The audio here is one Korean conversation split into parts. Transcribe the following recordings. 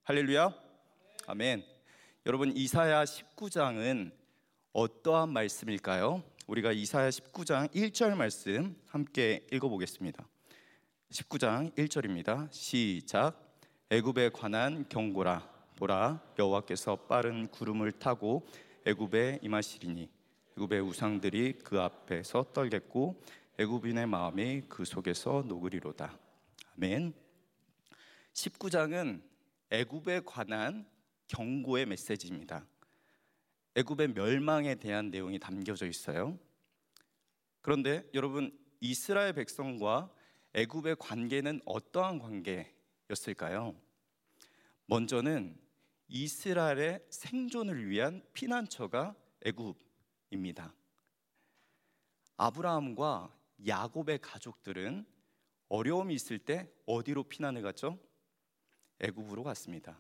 할렐루야. 아멘. 여러분, 이사야 19장은 어떠한 말씀일까요? 우리가 이사야 19장 1절 말씀 함께 읽어보겠습니다. 19장 1절입니다. 시작. 애굽에 관한 경고라. 보라, 여호와께서 빠른 구름을 타고 애굽에 임하시리니 애굽의 우상들이 그 앞에서 떨겠고 애굽인의 마음이 그 속에서 녹으리로다. 아멘. 19장은 애굽에 관한 경고의 메시지입니다. 애굽의 멸망에 대한 내용이 담겨져 있어요. 그런데 여러분, 이스라엘 백성과 애굽의 관계는 어떠한 관계였을까요? 먼저는 이스라엘의 생존을 위한 피난처가 애굽입니다. 아브라함과 야곱의 가족들은 어려움이 있을 때 어디로 피난을 갔죠? 애굽으로 갔습니다.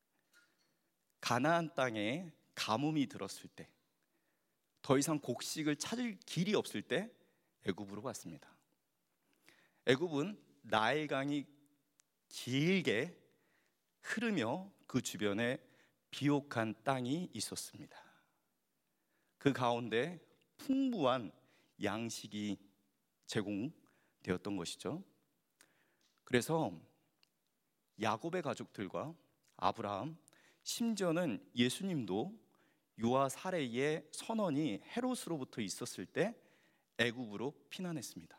가나안 땅에 가뭄이 들었을 때, 더 이상 곡식을 찾을 길이 없을 때 애굽으로 갔습니다. 애굽은 나일강이 길게 흐르며 그 주변에 비옥한 땅이 있었습니다. 그 가운데 풍부한 양식이 제공되었던 것이죠. 그래서 야곱의 가족들과 아브라함, 심지어는 예수님도 유아 사례의 선원이 헤롯으로부터 있었을 때 애굽으로 피난했습니다.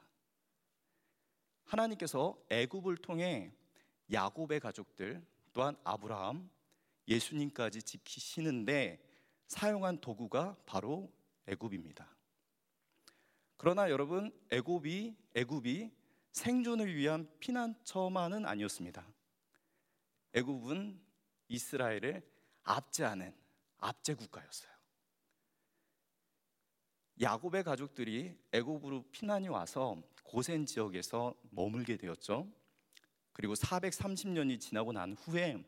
하나님께서 애굽을 통해 야곱의 가족들 또한 아브라함, 예수님까지 지키시는데 사용한 도구가 바로 애굽입니다. 그러나 여러분, 애굽이 생존을 위한 피난처만은 아니었습니다. 애굽은 이스라엘을 압제하는 압제 국가였어요. 야곱의 가족들이 애굽으로 피난이 와서 고센 지역에서 머물게 되었죠. 그리고 430년이 지나고 난 후에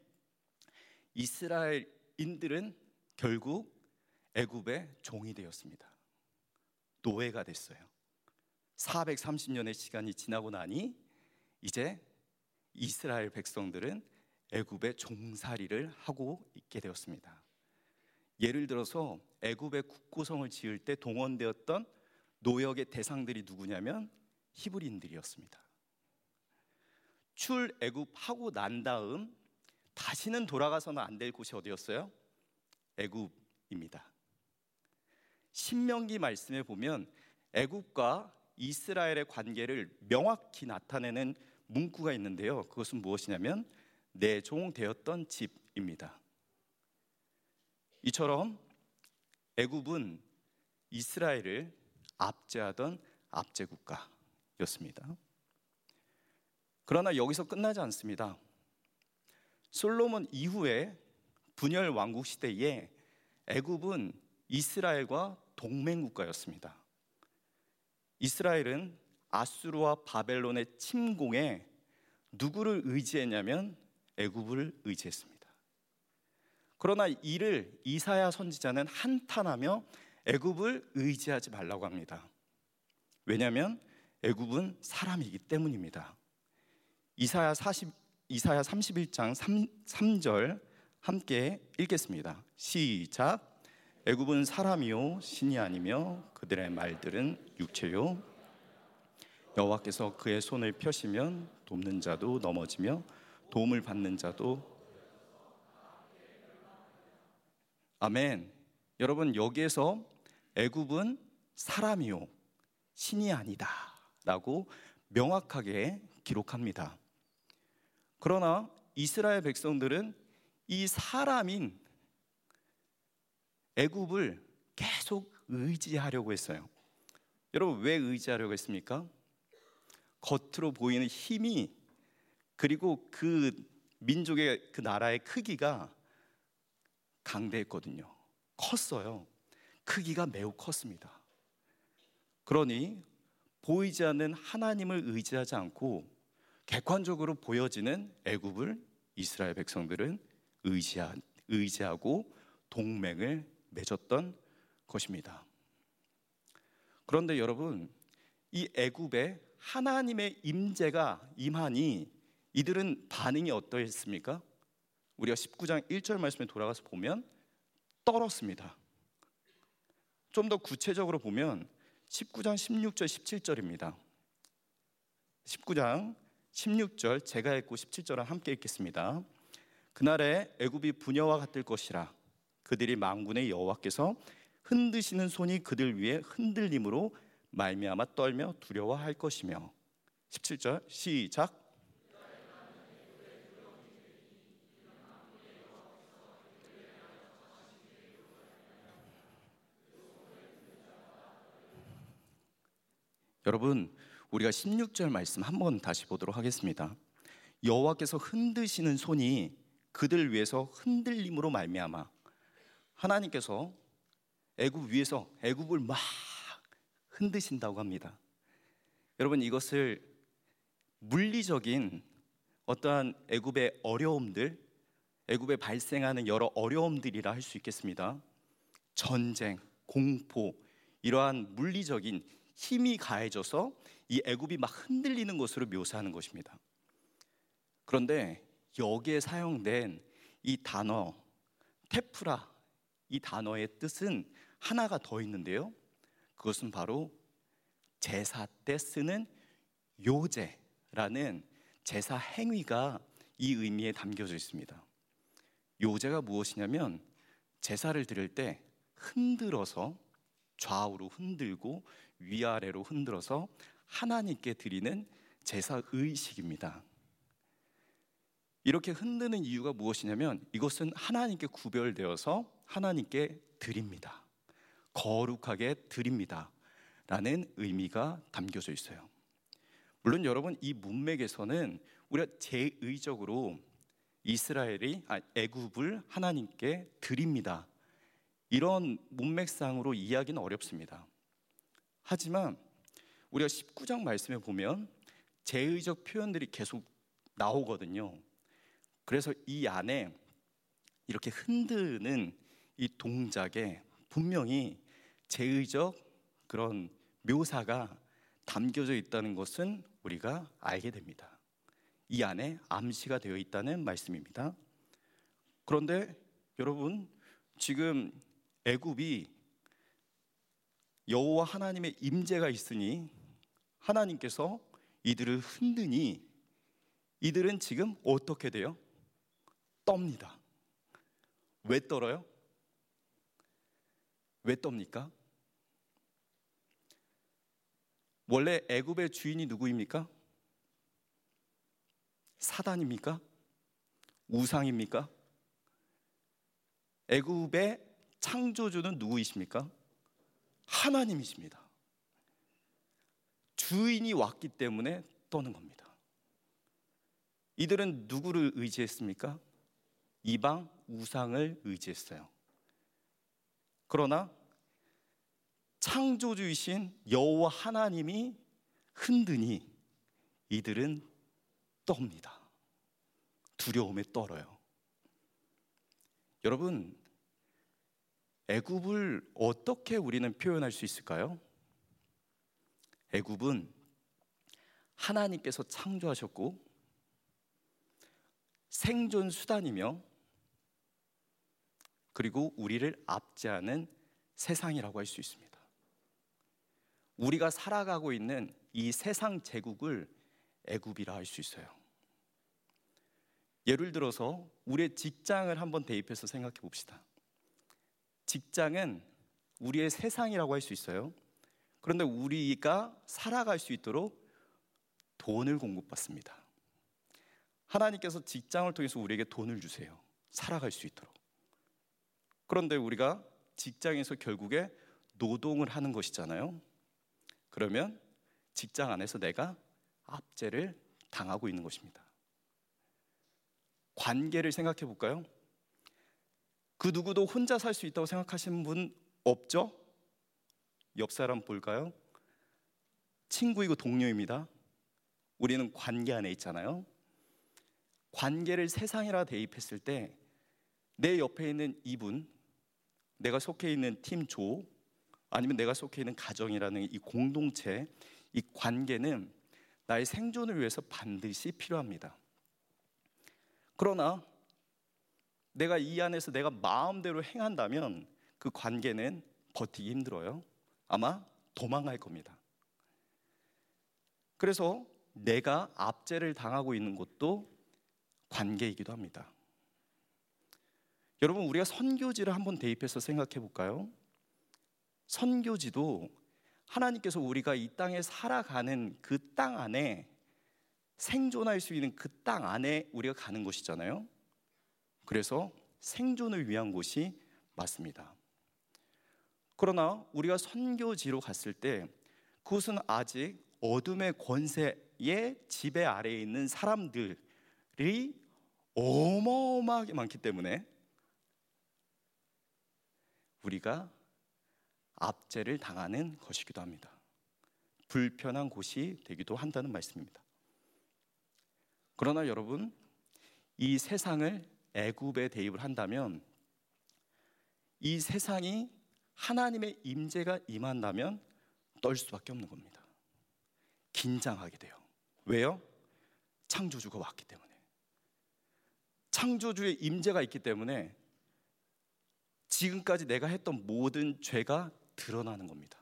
이스라엘인들은 결국 애굽의 종이 되었습니다. 노예가 됐어요. 430년의 시간이 지나고 나니 이제 이스라엘 백성들은 애굽의 종살이를 하고 있게 되었습니다. 예를 들어서 애굽의 국고성을 지을 때 동원되었던 노역의 대상들이 누구냐면 히브리인들이었습니다. 출애굽하고 난 다음 다시는 돌아가서는 안 될 곳이 어디였어요? 애굽입니다. 신명기 말씀에 보면 애굽과 이스라엘의 관계를 명확히 나타내는 문구가 있는데요. 그것은 무엇이냐면 내 종 되었던 집입니다. 이처럼 애굽은 이스라엘을 압제하던 압제 국가였습니다. 그러나 여기서 끝나지 않습니다. 솔로몬 이후에 분열 왕국 시대에 애굽은 이스라엘과 동맹 국가였습니다. 이스라엘은 아수르와 바벨론의 침공에 누구를 의지했냐면 애굽을 의지했습니다. 그러나 이를 이사야 선지자는 한탄하며 애굽을 의지하지 말라고 합니다. 왜냐하면 애굽은 사람이기 때문입니다. 이사야 31장 3절 함께 읽겠습니다. 시작. 애굽은 사람이요 신이 아니며 그들의 말들은 육체요. 여호와께서 그의 손을 펴시면 돕는 자도 넘어지며 도움을 받는 자도. 아멘. 여러분, 여기에서 애굽은 사람이요 신이 아니다 라고 명확하게 기록합니다. 그러나 이스라엘 백성들은 이 사람인 애굽을 계속 의지하려고 했어요. 여러분, 왜 의지하려고 했습니까? 겉으로 보이는 힘이, 그리고 그 민족의 그 나라의 크기가 강대했거든요. 컸어요. 크기가 매우 컸습니다. 그러니 보이지 않는 하나님을 의지하지 않고 객관적으로 보여지는 애굽을 이스라엘 백성들은 의지하고 동맹을 맺었던 것입니다. 그런데 여러분, 이 애굽에 하나님의 임재가 임하니 이들은 반응이 어떠했습니까? 우리가 19장 1절 말씀에 돌아가서 보면 떨었습니다. 좀 더 구체적으로 보면 19장 16절 17절입니다. 19장 16절 제가 읽고 17절을 함께 읽겠습니다. 그날에 애굽이 부녀와 같을 것이라. 그들이 만군의 여호와께서 흔드시는 손이 그들 위에 흔들림으로 말미암아 떨며 두려워할 것이며. 17절 시작. 여러분, 우리가 16절 말씀 한번 다시 보도록 하겠습니다. 여호와께서 흔드시는 손이 그들 위에서 흔들림으로 말미암아. 하나님께서 애굽 위에서 애굽을 막 흔드신다고 합니다. 여러분, 이것을 물리적인 어떠한 애굽의 어려움들, 애굽에 발생하는 여러 어려움들이라 할 수 있겠습니다. 전쟁, 공포, 이러한 물리적인 힘이 가해져서 이 애굽이 막 흔들리는 것으로 묘사하는 것입니다. 그런데 여기에 사용된 이 단어 테프라, 이 단어의 뜻은 하나가 더 있는데요, 그것은 바로 제사 때 쓰는 요제라는 제사 행위가 이 의미에 담겨져 있습니다. 요제가 무엇이냐면 제사를 드릴 때 흔들어서 좌우로 흔들고 위아래로 흔들어서 하나님께 드리는 제사 의식입니다. 이렇게 흔드는 이유가 무엇이냐면 이것은 하나님께 구별되어서 하나님께 드립니다. 거룩하게 드립니다 라는 의미가 담겨져 있어요. 물론 여러분, 이 문맥에서는 우리가 제의적으로 애굽을 하나님께 드립니다, 이런 문맥상으로 이해하기는 어렵습니다. 하지만 우리가 19장 말씀에 보면 제의적 표현들이 계속 나오거든요. 그래서 이 안에 이렇게 흔드는 이 동작에 분명히 제의적 그런 묘사가 담겨져 있다는 것은 우리가 알게 됩니다. 이 안에 암시가 되어 있다는 말씀입니다. 그런데 여러분, 지금 애굽이 여호와 하나님의 임재가 있으니 하나님께서 이들을 흔드니 이들은 지금 어떻게 돼요? 떱니다. 왜 떨어요? 왜 떱니까? 원래 애굽의 주인이 누구입니까? 사단입니까? 우상입니까? 애굽의 창조주는 누구이십니까? 하나님이십니다. 주인이 왔기 때문에 떠는 겁니다. 이들은 누구를 의지했습니까? 이방 우상을 의지했어요. 그러나 창조주이신 여호와 하나님이 흔드니 이들은 떱니다. 두려움에 떨어요. 여러분, 애굽을 어떻게 우리는 표현할 수 있을까요? 애굽은 하나님께서 창조하셨고 생존 수단이며 그리고 우리를 압제하는 세상이라고 할 수 있습니다. 우리가 살아가고 있는 이 세상 제국을 애굽이라 할 수 있어요. 예를 들어서 우리의 직장을 한번 대입해서 생각해 봅시다. 직장은 우리의 세상이라고 할 수 있어요. 그런데 우리가 살아갈 수 있도록 돈을 공급받습니다. 하나님께서 직장을 통해서 우리에게 돈을 주세요. 살아갈 수 있도록. 그런데 우리가 직장에서 결국에 노동을 하는 것이잖아요. 그러면 직장 안에서 내가 압제를 당하고 있는 것입니다. 관계를 생각해 볼까요? 그 누구도 혼자 살 수 있다고 생각하시는 분 없죠? 옆 사람 볼까요? 친구이고 동료입니다. 우리는 관계 안에 있잖아요. 관계를 세상이라 대입했을 때 내 옆에 있는 이분, 내가 속해 있는 팀 조, 아니면 내가 속해 있는 가정이라는 이 공동체, 이 관계는 나의 생존을 위해서 반드시 필요합니다. 그러나 내가 이 안에서 내가 마음대로 행한다면 그 관계는 버티기 힘들어요. 아마 도망갈 겁니다. 그래서 내가 압제를 당하고 있는 것도 관계이기도 합니다. 여러분, 우리가 선교지를 한번 대입해서 생각해 볼까요? 선교지도 하나님께서 우리가 이 땅에 살아가는 그 땅 안에 생존할 수 있는 그 땅 안에 우리가 가는 곳이잖아요. 그래서 생존을 위한 곳이 맞습니다. 그러나 우리가 선교지로 갔을 때 그곳은 아직 어둠의 권세의 지배 아래에 있는 사람들이 어마어마하게 많기 때문에 우리가 압제를 당하는 것이기도 합니다. 불편한 곳이 되기도 한다는 말씀입니다. 그러나 여러분, 이 세상을 애굽에 대입을 한다면 이 세상이 하나님의 임재가 임한다면 떨 수밖에 없는 겁니다. 긴장하게 돼요. 왜요? 창조주가 왔기 때문에. 창조주의 임재가 있기 때문에 지금까지 내가 했던 모든 죄가 드러나는 겁니다.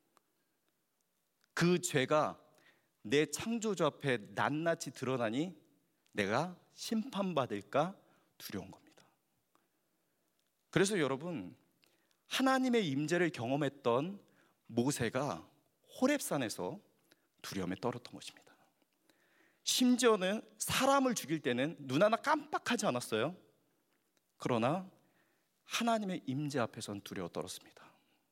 그 죄가 내 창조주 앞에 낱낱이 드러나니 내가 심판받을까 두려운 겁니다. 그래서 여러분, 하나님의 임재를 경험했던 모세가 호렙산에서 두려움에 떨었던 것입니다. 심지어는 사람을 죽일 때는 눈 하나 깜빡하지 않았어요. 그러나 하나님의 임재 앞에선 두려워 떨었습니다.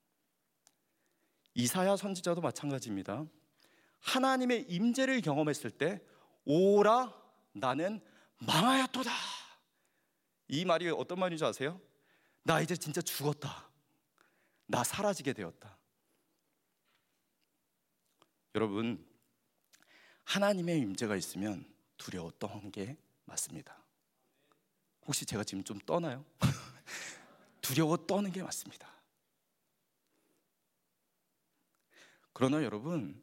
이사야 선지자도 마찬가지입니다. 하나님의 임재를 경험했을 때 오라 나는 망하였도다. 이 말이 어떤 말인지 아세요? 나 이제 진짜 죽었다. 나 사라지게 되었다. 여러분, 하나님의 임재가 있으면 두려워 떠는 게 맞습니다. 혹시 제가 지금 좀 떠나요? 두려워 떠는 게 맞습니다. 그러나 여러분,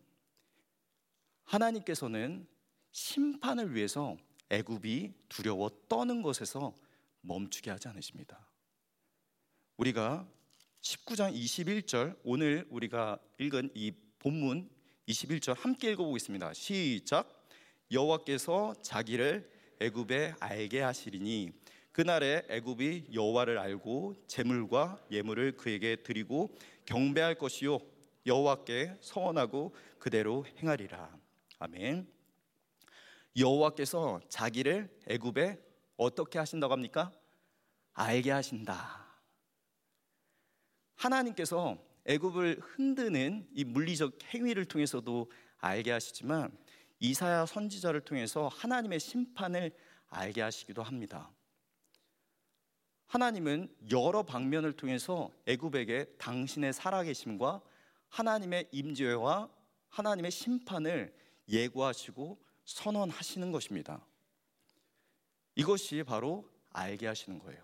하나님께서는 심판을 위해서 애굽이 두려워 떠는 것에서 멈추게 하지 않으십니다. 우리가 19장 21절, 오늘 우리가 읽은 이 본문 21절 함께 읽어보겠습니다. 시작. 여호와께서 자기를 애굽에 알게 하시리니 그날에 애굽이 여호와를 알고 제물과 예물을 그에게 드리고 경배할 것이요 여호와께 서원하고 그대로 행하리라. 아멘. 여호와께서 자기를 애굽에 어떻게 하신다고 합니까? 알게 하신다. 하나님께서 애굽을 흔드는 이 물리적 행위를 통해서도 알게 하시지만 이사야 선지자를 통해서 하나님의 심판을 알게 하시기도 합니다. 하나님은 여러 방면을 통해서 애굽에게 당신의 살아계심과 하나님의 임재와 하나님의 심판을 예고하시고 선언하시는 것입니다. 이것이 바로 알게 하시는 거예요.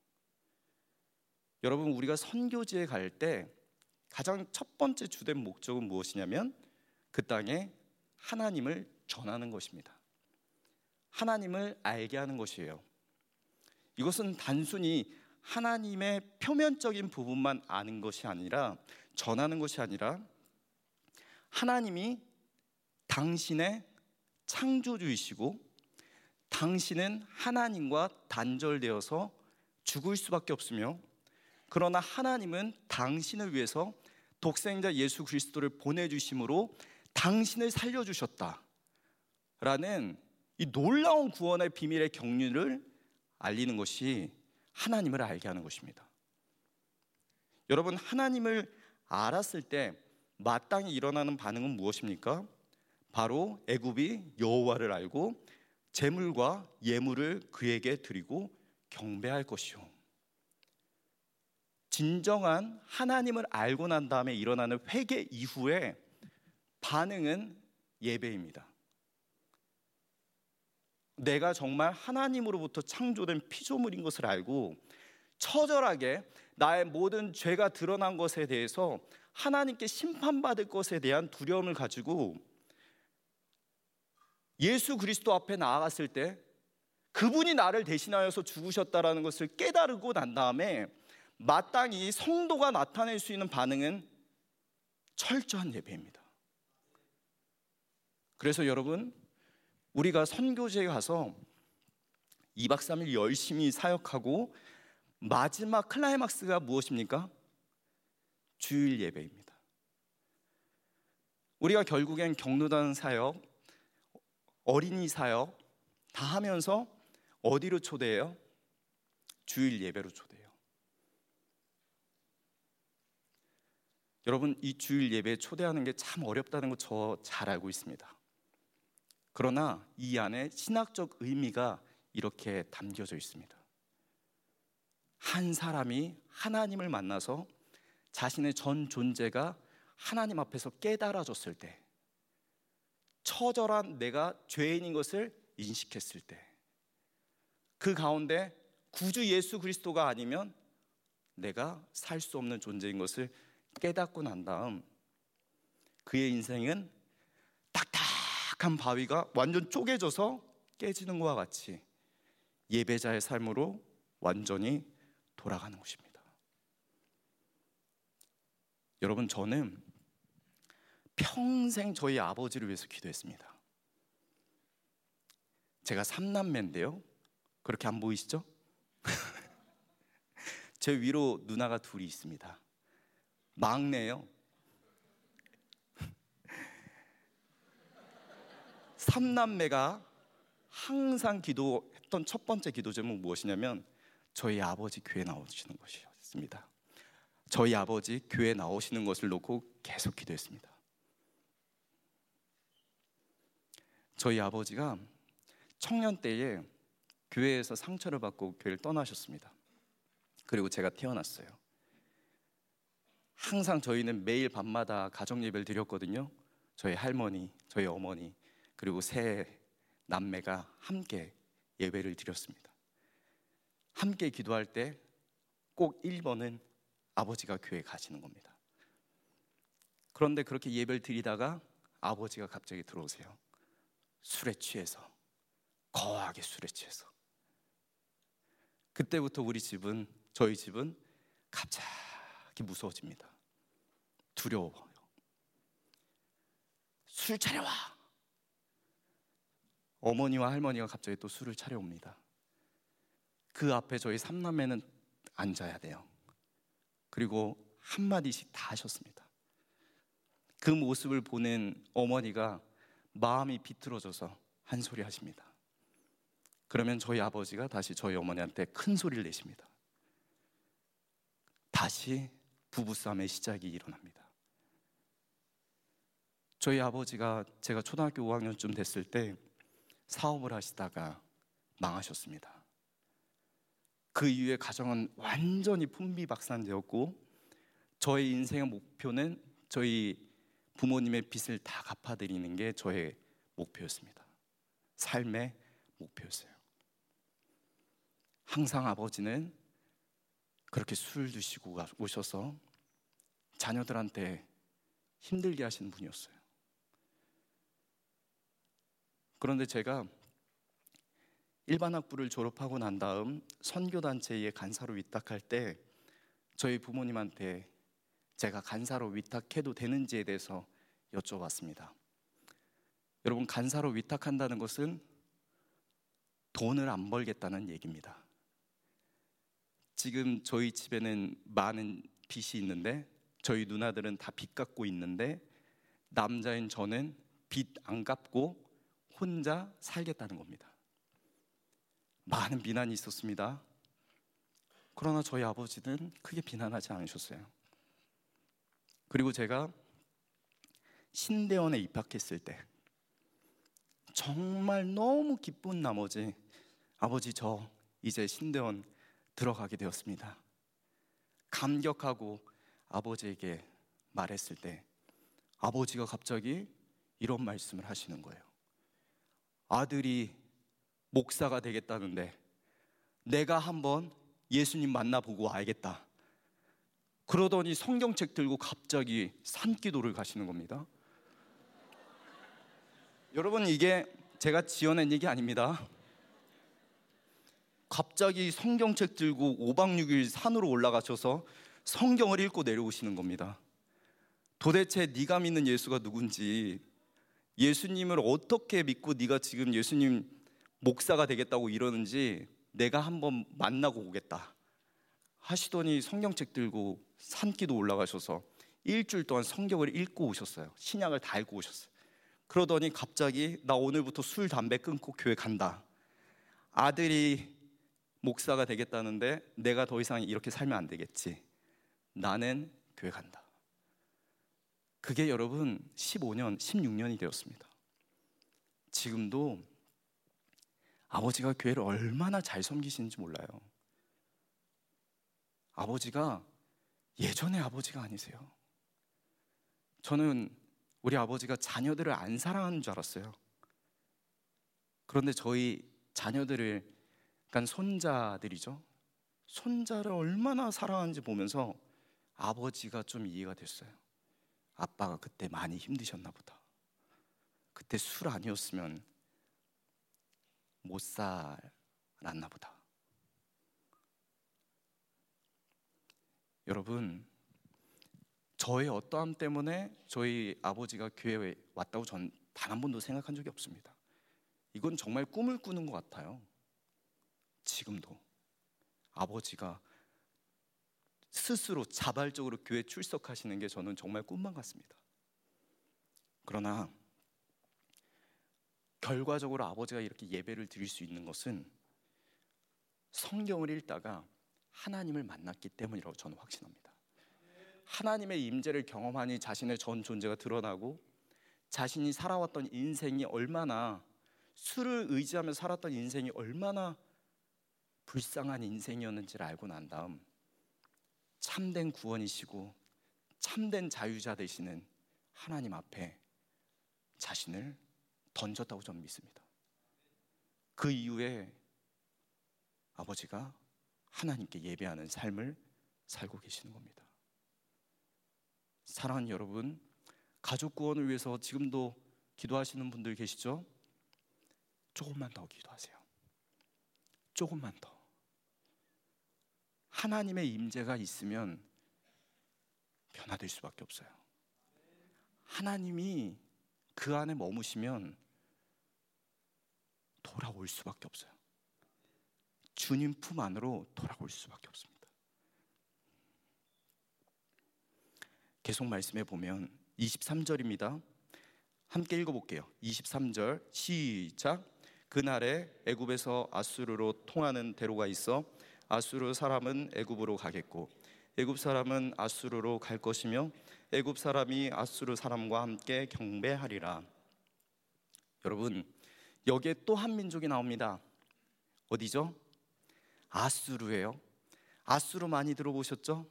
여러분, 우리가 선교지에 갈 때 가장 첫 번째 주된 목적은 무엇이냐면 그 땅에 하나님을 전하는 것입니다. 하나님을 알게 하는 것이에요. 이것은 단순히 하나님의 표면적인 부분만 아는 것이 아니라, 전하는 것이 아니라 하나님이 당신의 창조주이시고 당신은 하나님과 단절되어서 죽을 수밖에 없으며, 그러나 하나님은 당신을 위해서 독생자 예수 그리스도를 보내주심으로 당신을 살려주셨다라는 이 놀라운 구원의 비밀의 경륜을 알리는 것이 하나님을 알게 하는 것입니다. 여러분, 하나님을 알았을 때 마땅히 일어나는 반응은 무엇입니까? 바로 애굽이 여호와를 알고 제물과 예물을 그에게 드리고 경배할 것이요. 진정한 하나님을 알고 난 다음에 일어나는 회개 이후에 반응은 예배입니다. 내가 정말 하나님으로부터 창조된 피조물인 것을 알고 처절하게 나의 모든 죄가 드러난 것에 대해서 하나님께 심판받을 것에 대한 두려움을 가지고 예수 그리스도 앞에 나아갔을 때 그분이 나를 대신하여서 죽으셨다라는 것을 깨달고 난 다음에 마땅히 성도가 나타낼 수 있는 반응은 철저한 예배입니다. 그래서 여러분, 우리가 선교지에 가서 2박 3일 열심히 사역하고 마지막 클라이막스가 무엇입니까? 주일 예배입니다. 우리가 결국엔 경로당 사역, 어린이 사역 다 하면서 어디로 초대해요? 주일 예배로 초대해요. 여러분, 이 주일 예배에 초대하는 게 참 어렵다는 거 저 잘 알고 있습니다. 그러나 이 안에 신학적 의미가 이렇게 담겨져 있습니다. 한 사람이 하나님을 만나서 자신의 전 존재가 하나님 앞에서 깨달아졌을 때, 처절한 내가 죄인인 것을 인식했을 때, 그 가운데 구주 예수 그리스도가 아니면 내가 살 수 없는 존재인 것을 깨닫고 난 다음 그의 인생은 딱딱한 바위가 완전 쪼개져서 깨지는 것과 같이 예배자의 삶으로 완전히 돌아가는 것입니다. 여러분, 저는 평생 저희 아버지를 위해서 기도했습니다. 제가 3남매인데요, 그렇게 안 보이시죠? 제 위로 누나가 둘이 있습니다. 막내예요. 3남매가 항상 기도했던 첫 번째 기도 제목 무엇이냐면 저희 아버지 교회 나오시는 것이었습니다. 저희 아버지 교회 나오시는 것을 놓고 계속 기도했습니다. 저희 아버지가 청년 때에 교회에서 상처를 받고 교회를 떠나셨습니다. 그리고 제가 태어났어요. 항상 저희는 매일 밤마다 가정 예배를 드렸거든요. 저희 할머니, 저희 어머니, 그리고 세 남매가 함께 예배를 드렸습니다. 함께 기도할 때 꼭 1번은 아버지가 교회에 가시는 겁니다. 그런데 그렇게 예배를 드리다가 아버지가 갑자기 들어오세요. 술에 취해서, 거하게 술에 취해서. 그때부터 저희 집은 갑자기 무서워집니다. 두려워요. 술 차려와. 어머니와 할머니가 갑자기 또 술을 차려옵니다. 그 앞에 저희 3남매는 앉아야 돼요. 그리고 한마디씩 다 하셨습니다. 그 모습을 보는 어머니가 마음이 비틀어져서 한 소리 하십니다. 그러면 저희 아버지가 다시 저희 어머니한테 큰 소리를 내십니다. 다시 부부싸움의 시작이 일어납니다. 저희 아버지가 제가 초등학교 5학년쯤 됐을 때 사업을 하시다가 망하셨습니다. 그 이후에 가정은 완전히 풍비박산되었고 저의 인생의 목표는 저희 부모님의 빚을 다 갚아드리는 게 저의 목표였습니다. 삶의 목표였어요. 항상 아버지는 그렇게 술 드시고 오셔서 자녀들한테 힘들게 하시는 분이었어요. 그런데 제가 일반학부를 졸업하고 난 다음 선교단체에 간사로 위탁할 때 저희 부모님한테 제가 간사로 위탁해도 되는지에 대해서 여쭤봤습니다. 여러분, 간사로 위탁한다는 것은 돈을 안 벌겠다는 얘기입니다. 지금 저희 집에는 많은 빚이 있는데 저희 누나들은 다 빚 갚고 있는데 남자인 저는 빚 안 갚고 혼자 살겠다는 겁니다. 많은 비난이 있었습니다. 그러나 저희 아버지는 크게 비난하지 않으셨어요. 그리고 제가 신대원에 입학했을 때 정말 너무 기쁜 나머지 아버지, 저 이제 신대원 들어가게 되었습니다. 감격하고 아버지에게 말했을 때 아버지가 갑자기 이런 말씀을 하시는 거예요. 아들이 목사가 되겠다는데 내가 한번 예수님 만나보고 와야겠다. 그러더니 성경책 들고 갑자기 산기도를 가시는 겁니다. 여러분, 이게 제가 지어낸 얘기 아닙니다. 갑자기 성경책 들고 5박 6일 산으로 올라가셔서 성경을 읽고 내려오시는 겁니다. 도대체 네가 믿는 예수가 누군지, 예수님을 어떻게 믿고 네가 지금 예수님 목사가 되겠다고 이러는지 내가 한번 만나고 오겠다 하시더니 성경책 들고 산기도 올라가셔서 일주일 동안 성경을 읽고 오셨어요. 신약을 다 읽고 오셨어요. 그러더니 갑자기 나 오늘부터 술, 담배 끊고 교회 간다. 아들이 목사가 되겠다는데 내가 더 이상 이렇게 살면 안 되겠지. 나는 교회 간다. 그게 여러분 15년, 16년이 되었습니다. 지금도 아버지가 교회를 얼마나 잘 섬기시는지 몰라요. 아버지가 예전의 아버지가 아니세요. 저는 우리 아버지가 자녀들을 안 사랑하는 줄 알았어요. 그런데 저희 자녀들을, 그러니까 손자들이죠. 손자를 얼마나 사랑하는지 보면서 아버지가 좀 이해가 됐어요. 아빠가 그때 많이 힘드셨나 보다. 그때 술 아니었으면 못 살았나 보다. 여러분, 저의 어떠함 때문에 저희 아버지가 교회에 왔다고 전 단 한 번도 생각한 적이 없습니다. 이건 정말 꿈을 꾸는 것 같아요. 지금도 아버지가 스스로 자발적으로 교회 출석하시는 게 저는 정말 꿈만 같습니다. 그러나 결과적으로 아버지가 이렇게 예배를 드릴 수 있는 것은 성경을 읽다가 하나님을 만났기 때문이라고 저는 확신합니다. 하나님의 임재를 경험하니 자신의 전 존재가 드러나고 자신이 살아왔던 인생이 얼마나, 술을 의지하며 살았던 인생이 얼마나 불쌍한 인생이었는지를 알고 난 다음 참된 구원이시고 참된 자유자 되시는 하나님 앞에 자신을 던졌다고 저는 믿습니다. 그 이후에 아버지가 하나님께 예배하는 삶을 살고 계시는 겁니다. 사랑하는 여러분, 가족 구원을 위해서 지금도 기도하시는 분들 계시죠? 조금만 더 기도하세요. 조금만 더. 하나님의 임재가 있으면 변화될 수밖에 없어요. 하나님이 그 안에 머무시면 돌아올 수밖에 없어요. 주님 품 안으로 돌아올 수밖에 없습니다. 계속 말씀해 보면 23절입니다. 함께 읽어볼게요. 23절 시작. 그날에 애굽에서 아수르로 통하는 대로가 있어 아수르 사람은 애굽으로 가겠고 애굽 사람은 아수르로 갈 것이며 애굽 사람이 아수르 사람과 함께 경배하리라. 여러분, 여기에 또 한 민족이 나옵니다. 어디죠? 아수르예요. 아수르 많이 들어보셨죠?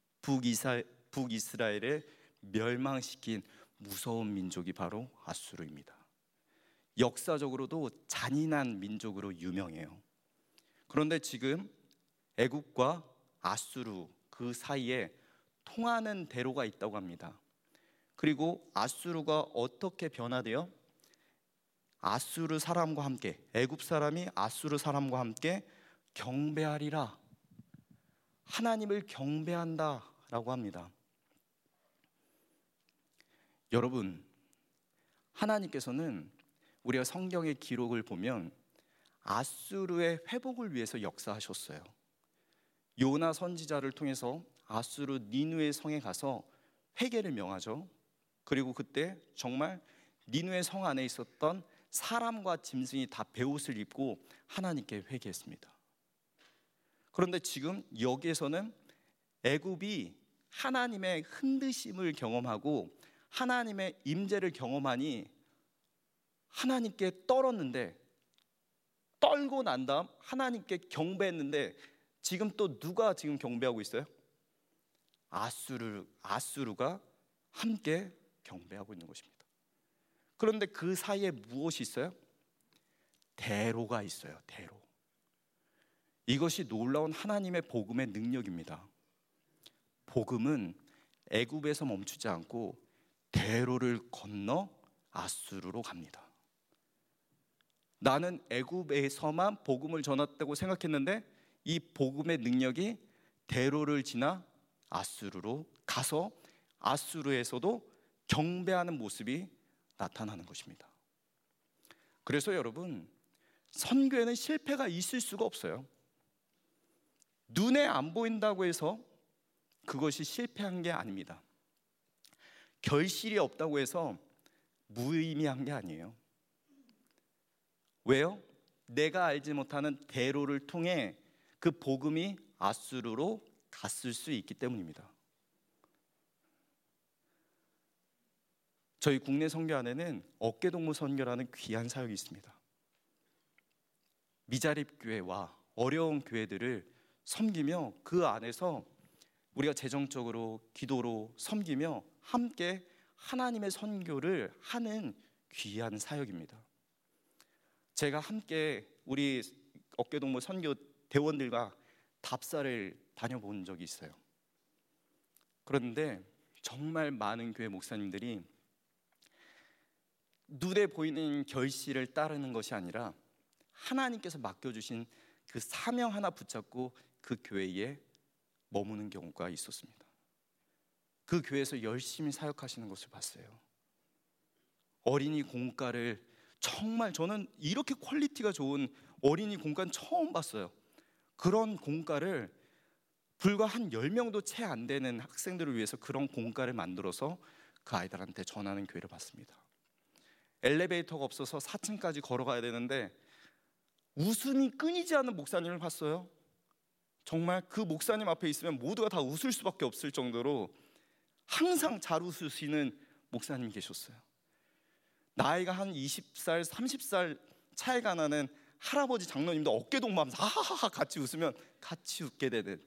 북이스라엘을 멸망시킨 무서운 민족이 바로 아수르입니다. 역사적으로도 잔인한 민족으로 유명해요. 그런데 지금 애굽과 아수르 그 사이에 통하는 대로가 있다고 합니다. 그리고 아수르가 어떻게 변화되어 아수르 사람과 함께, 애굽 사람이 아수르 사람과 함께 경배하리라. 하나님을 경배한다라고 합니다. 여러분, 하나님께서는 우리가 성경의 기록을 보면 아수르의 회복을 위해서 역사하셨어요. 요나 선지자를 통해서 아수르 니느웨 성에 가서 회개를 명하죠. 그리고 그때 정말 니느웨 성 안에 있었던 사람과 짐승이 다 베옷을 입고 하나님께 회개했습니다. 그런데 지금 여기에서는 애굽이 하나님의 흔드심을 경험하고 하나님의 임재를 경험하니 하나님께 떨었는데, 떨고 난 다음 하나님께 경배했는데 지금 또 누가 지금 경배하고 있어요? 아수르가 함께 경배하고 있는 것입니다. 그런데 그 사이에 무엇이 있어요? 대로가 있어요. 대로. 이것이 놀라운 하나님의 복음의 능력입니다. 복음은 애굽에서 멈추지 않고 대로를 건너 아수르로 갑니다. 나는 애굽에서만 복음을 전했다고 생각했는데 이 복음의 능력이 대로를 지나 아수르로 가서 아수르에서도 경배하는 모습이 나타나는 것입니다. 그래서 여러분, 선교에는 실패가 있을 수가 없어요. 눈에 안 보인다고 해서 그것이 실패한 게 아닙니다. 결실이 없다고 해서 무의미한 게 아니에요. 왜요? 내가 알지 못하는 대로를 통해 그 복음이 아수르로 갔을 수 있기 때문입니다. 저희 국내 선교 안에는 어깨동무 선교라는 귀한 사역이 있습니다. 미자립 교회와 어려운 교회들을 섬기며 그 안에서 우리가 재정적으로 기도로 섬기며 함께 하나님의 선교를 하는 귀한 사역입니다. 제가 함께 우리 어깨동무 선교 대원들과 답사를 다녀본 적이 있어요. 그런데 정말 많은 교회 목사님들이 눈에 보이는 결실을 따르는 것이 아니라 하나님께서 맡겨주신 그 사명 하나 붙잡고 그 교회에 머무는 경우가 있었습니다. 그 교회에서 열심히 사역하시는 것을 봤어요. 어린이 공과를 정말 저는 이렇게 퀄리티가 좋은 어린이 공과는 처음 봤어요. 그런 공과를 불과 한 10명도 채 안 되는 학생들을 위해서 그런 공과를 만들어서 그 아이들한테 전하는 교회를 봤습니다. 엘리베이터가 없어서 4층까지 걸어가야 되는데 웃음이 끊이지 않는 목사님을 봤어요. 정말 그 목사님 앞에 있으면 모두가 다 웃을 수밖에 없을 정도로 항상 잘 웃으시는 목사님 계셨어요. 나이가 한 20살, 30살 차이가 나는 할아버지 장로님도 어깨동무하면서 하하하 같이 웃으면 같이 웃게 되는.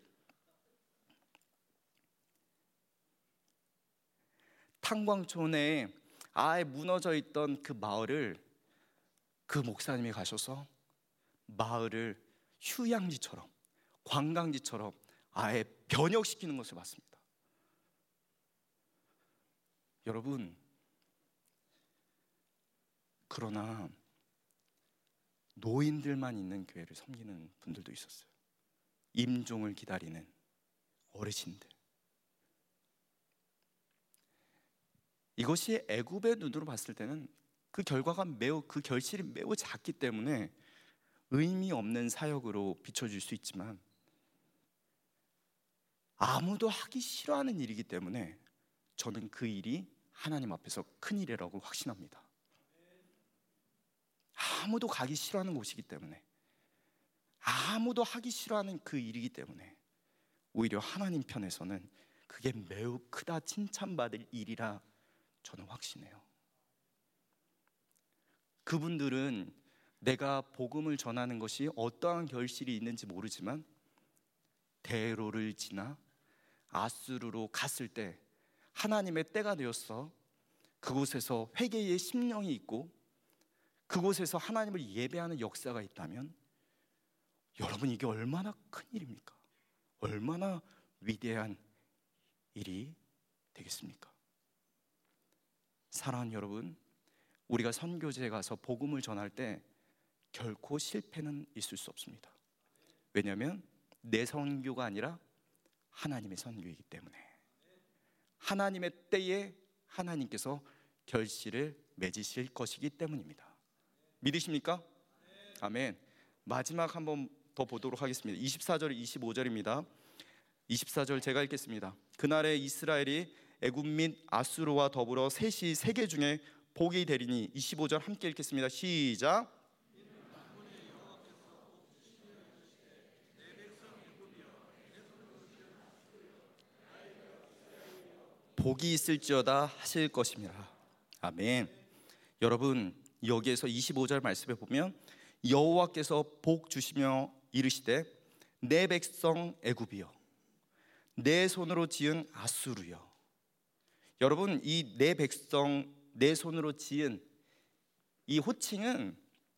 탄광촌에 아예 무너져 있던 그 마을을 그 목사님이 가셔서 마을을 휴양지처럼 관광지처럼 아예 변혁시키는 것을 봤습니다. 여러분, 그러나 노인들만 있는 교회를 섬기는 분들도 있었어요. 임종을 기다리는 어르신들. 이것이 애굽의 눈으로 봤을 때는 그 결과가 그 결실이 매우 작기 때문에 의미 없는 사역으로 비춰질 수 있지만 아무도 하기 싫어하는 일이기 때문에 저는 그 일이 하나님 앞에서 큰 일이라고 확신합니다. 아무도 가기 싫어하는 곳이기 때문에, 아무도 하기 싫어하는 그 일이기 때문에 오히려 하나님 편에서는 그게 매우 크다 칭찬받을 일이라 저는 확신해요. 그분들은 내가 복음을 전하는 것이 어떠한 결실이 있는지 모르지만 대로를 지나 아수르로 갔을 때 하나님의 때가 되었어 그곳에서 회개의 심령이 있고 그곳에서 하나님을 예배하는 역사가 있다면 여러분, 이게 얼마나 큰 일입니까? 얼마나 위대한 일이 되겠습니까? 사랑하는 여러분, 우리가 선교지에 가서 복음을 전할 때 결코 실패는 있을 수 없습니다. 왜냐하면 내 선교가 아니라 하나님의 선교이기 때문에 하나님의 때에 하나님께서 결실을 맺으실 것이기 때문입니다. 믿으십니까? 아멘. 마지막 한번 더 보도록 하겠습니다. 24절 25절입니다 24절 제가 읽겠습니다. 그날에 이스라엘이 애굽 및 아수르와 더불어 셋이 세계 중에 복이 되리니. 25절 함께 읽겠습니다. 시작. 복이 있을지어다 하실 것입니다. 아멘. 여러분, 여기에서 25절 말씀에 보면 여호와께서 복 주시며 이르시되 내 백성 애굽이여 내 손으로 지은 아수르여. 여러분, 이 내 백성 내 손으로 지은 이 호칭은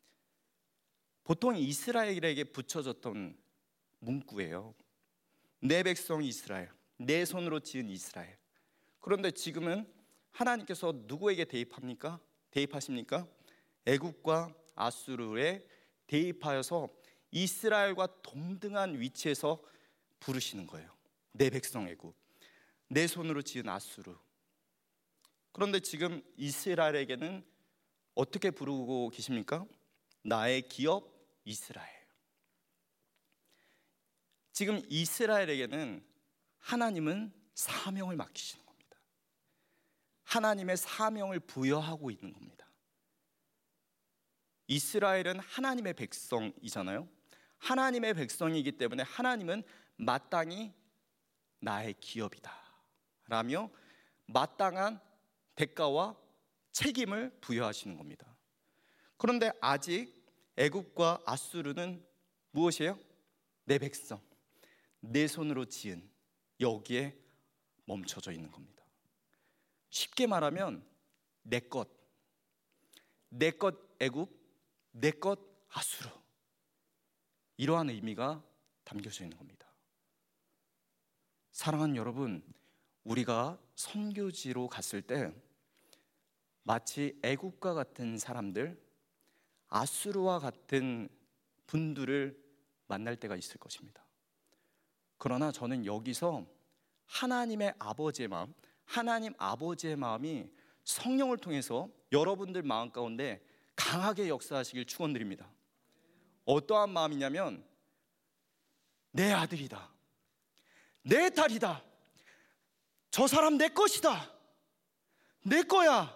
보통 이스라엘에게 붙여졌던 문구예요. 내 백성 이스라엘, 내 손으로 지은 이스라엘. 그런데 지금은 하나님께서 누구에게 대입하십니까? 애굽과 아수르에 대입하여서 이스라엘과 동등한 위치에서 부르시는 거예요. 내 백성 애굽, 내 손으로 지은 아수르. 그런데 지금 이스라엘에게는 어떻게 부르고 계십니까? 나의 기업 이스라엘. 지금 이스라엘에게는 하나님은 사명을 맡기시는 겁니다. 하나님의 사명을 부여하고 있는 겁니다. 이스라엘은 하나님의 백성이잖아요. 하나님의 백성이기 때문에 하나님은 마땅히 나의 기업이다 라며 마땅한 대가와 책임을 부여하시는 겁니다. 그런데 아직 애굽과 아수르는 무엇이에요? 내 백성, 내 손으로 지은, 여기에 멈춰져 있는 겁니다. 쉽게 말하면 내 것 애굽, 내 것 아수르, 이러한 의미가 담겨져 있는 겁니다. 사랑하는 여러분, 우리가 선교지로 갔을 때 마치 애굽과 같은 사람들, 아수르와 같은 분들을 만날 때가 있을 것입니다. 그러나 저는 여기서 하나님의 아버지의 마음, 하나님 아버지의 마음이 성령을 통해서 여러분들 마음 가운데 강하게 역사하시길 축원드립니다. 어떠한 마음이냐면 내 아들이다, 내 딸이다, 저 사람 내 것이다, 내 거야.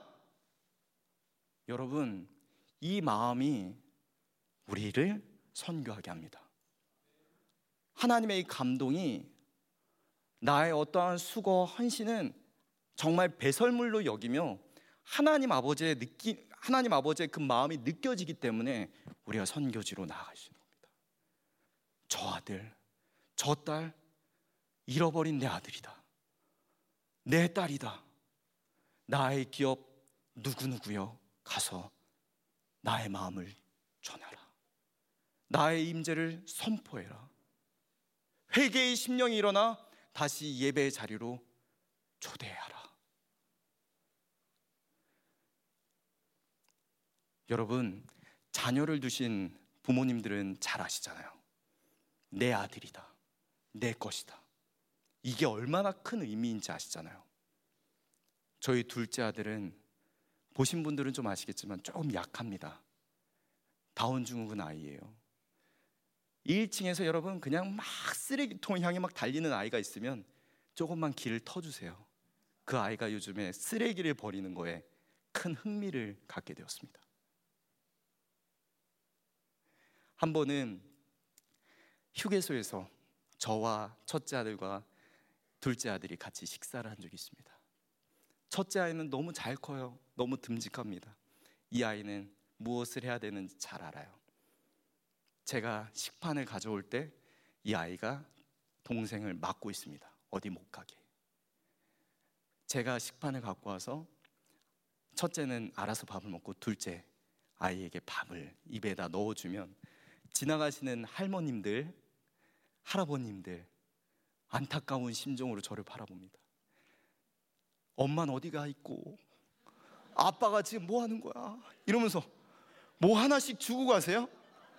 여러분, 이 마음이 우리를 선교하게 합니다. 하나님의 이 감동이 나의 어떠한 수고, 헌신은 정말 배설물로 여기며 하나님 아버지의 그 마음이 느껴지기 때문에 우리가 선교지로 나아갈 수 있는 겁니다. 저 아들, 저 딸, 잃어버린 내 아들이다, 내 딸이다, 나의 기업 누구누구여, 가서 나의 마음을 전하라, 나의 임재를 선포해라. 회개의 심령이 일어나 다시 예배의 자리로 초대하라. 여러분, 자녀를 두신 부모님들은 잘 아시잖아요. 내 아들이다, 내 것이다, 이게 얼마나 큰 의미인지 아시잖아요. 저희 둘째 아들은 보신 분들은 좀 아시겠지만 조금 약합니다. 다운증후군 아이예요. 1층에서 여러분 그냥 막 쓰레기통 향해 막 달리는 아이가 있으면 조금만 길을 터주세요. 그 아이가 요즘에 쓰레기를 버리는 거에 큰 흥미를 갖게 되었습니다. 한 번은 휴게소에서 저와 첫째 아들과 둘째 아들이 같이 식사를 한 적이 있습니다. 첫째 아이는 너무 잘 커요. 너무 듬직합니다. 이 아이는 무엇을 해야 되는지 잘 알아요. 제가 식판을 가져올 때 이 아이가 동생을 막고 있습니다. 어디 못 가게. 제가 식판을 갖고 와서 첫째는 알아서 밥을 먹고 둘째 아이에게 밥을 입에다 넣어주면 지나가시는 할머님들, 할아버님들 안타까운 심정으로 저를 바라봅니다. 엄마는 어디가 있고 아빠가 지금 뭐 하는 거야? 이러면서 뭐 하나씩 주고 가세요?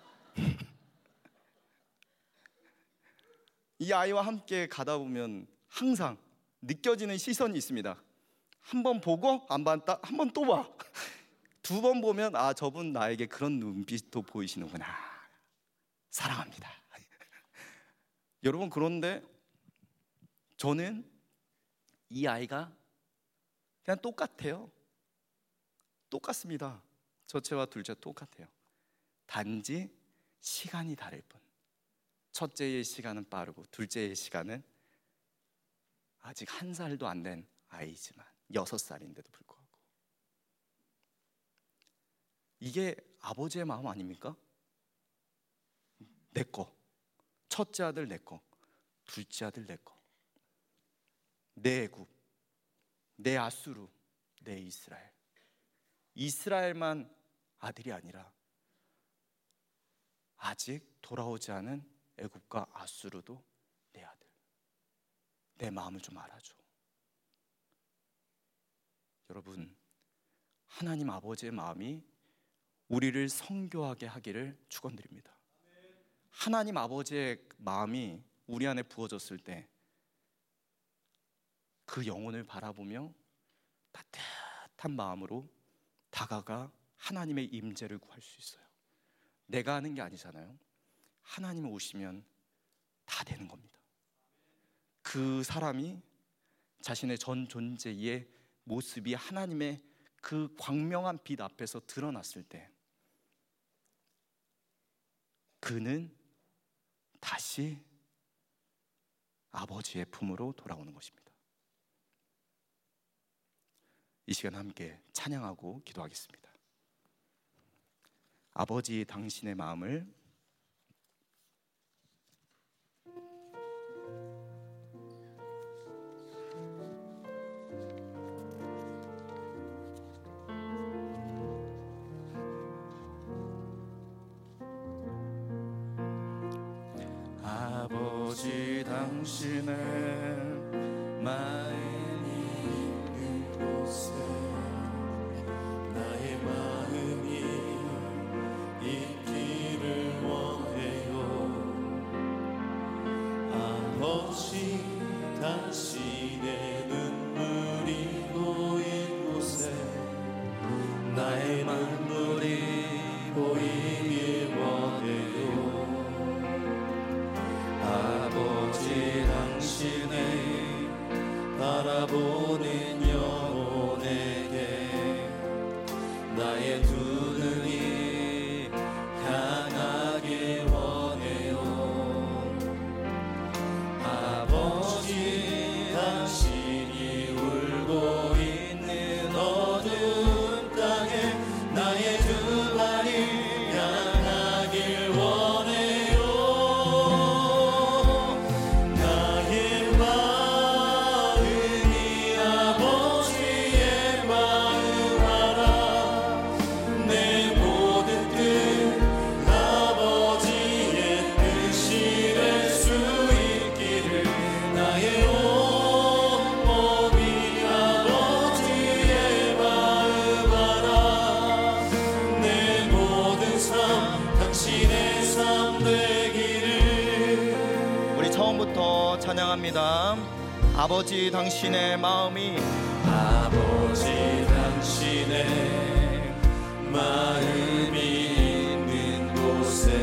이 아이와 함께 가다 보면 항상 느껴지는 시선이 있습니다. 한 번 보고 안 봤다, 한 번 또 봐. 두 번 보면 아, 저분 나에게 그런 눈빛도 보이시는구나. 사랑합니다. 여러분, 그런데 저는 이 아이가 그냥 똑같아요. 똑같습니다. 첫째와 둘째 똑같아요. 단지 시간이 다를 뿐. 첫째의 시간은 빠르고 둘째의 시간은 아직 1살도 안 된 아이지만 6살인데도 불구하고. 이게 아버지의 마음 아닙니까? 내 거, 첫째 아들 내 거, 둘째 아들 내 거, 내 애굽, 내 아수르, 내 이스라엘. 이스라엘만 아들이 아니라 아직 돌아오지 않은 애굽과 아수르도 내 아들. 내 마음을 좀 알아줘. 여러분, 하나님 아버지의 마음이 우리를 성교하게 하기를 축원드립니다. 하나님 아버지의 마음이 우리 안에 부어졌을 때 그 영혼을 바라보며 따뜻한 마음으로 다가가 하나님의 임재를 구할 수 있어요. 내가 하는 게 아니잖아요. 하나님이 오시면 다 되는 겁니다. 그 사람이 자신의 전 존재의 모습이 하나님의 그 광명한 빛 앞에서 드러났을 때 그는 다시 아버지의 품으로 돌아오는 것입니다. 이 시간 함께 찬양하고 기도하겠습니다. 아버지, 당신의 마음을 아버지, 당신의 마음이 있는 곳에 나의 마음이 있기를 원해요. 아버지, 당신의 눈물이 고인 곳에 나의 눈물이 보이길 원해요. 아버지, 당신의 바라보는 영혼에게 나의 두 눈이 향하길 원해요. 아버지, 당신이 울고 있는 어두운 땅에 나의 두 발이 향하길 원해요. 나의 마음이 아버지의 마음 알아. 내 모든 뜻 아버지의 뜻이 될 수 있기를 나의 온몸이 아버지의 마음 알아. 내 모든 삶 당신의 삶 되기를. 우리 처음부터 찬양합니다. 아버지, 당신의 마음이 아버지, 당신의 마음이 있는 곳에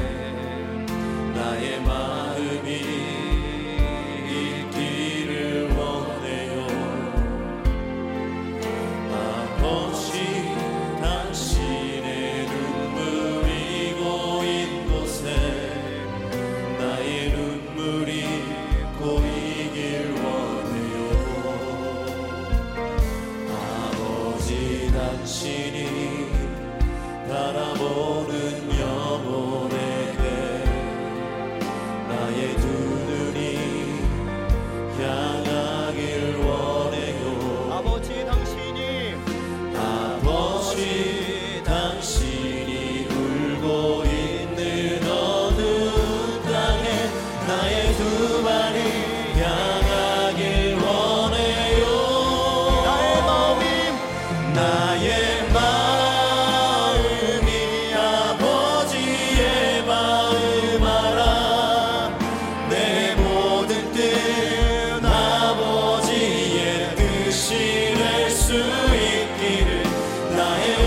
나의 마음이 있기를 원해요. 아버지, 당신의 눈물이 고인 곳에 나의 눈물이 고이길 원해요. 아버지, 당신이 바라보는 영혼에게 나의 두 눈이 향하길 원해요. 아버지, 당신이 울고 있는 어두운 땅에 나의 두 발이 향하길 원해요. 나의 마음이 아버지의 마음 알아. 내 모든 뜻 아버지의 뜻이 될 수 있기를 나의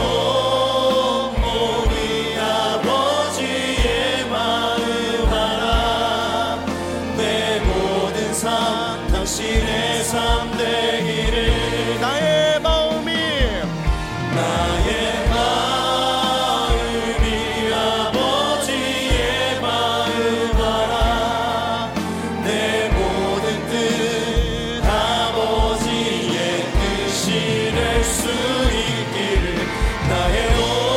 온몸이 아버지의 마음 알아. 내 모든 삶 당신의 삶 되기를. 나의 마음이 아버지의 마음 알아. 내 모든 뜻 아버지의 뜻이 될 수 있기를 나의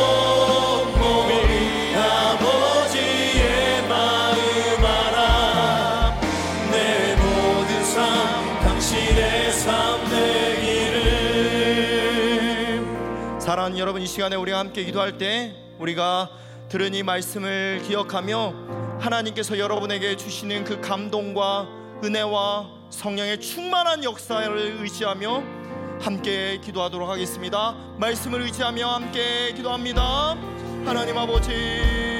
온몸이 아버지의 마음 알아. 내 모든 삶 당신의 삶 되기를. 사랑하는 여러분, 이 시간에 우리가 함께 기도할 때 우리가 들은 이 말씀을 기억하며 하나님께서 여러분에게 주시는 그 감동과 은혜와 성령의 충만한 역사를 의지하며 함께 기도하도록 하겠습니다. 말씀을 의지하며 함께 기도합니다. 하나님 아버지